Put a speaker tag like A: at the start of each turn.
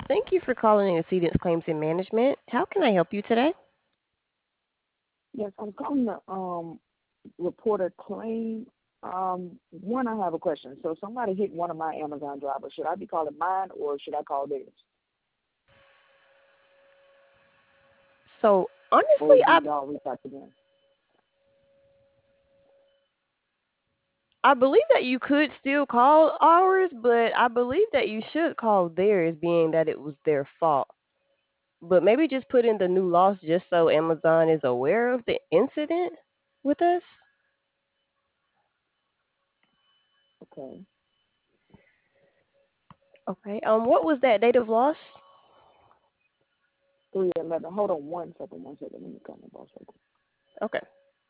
A: Thank you for calling Exceedance Claims and Management. How can I help you today?
B: Yes, I'm calling to report a claim. One, I have a question. So somebody hit one of my Amazon drivers. Should I be calling mine or should I call theirs?
A: So honestly,
B: Or do y'all reach out to them?
A: I believe that you could still call ours, but I believe that you should call theirs, being that it was their fault. But maybe just put in the new loss just so Amazon is aware of the incident with us.
B: Okay.
A: Okay. What was that date of loss?
B: 311. Hold on one second. One second. Let me call my boss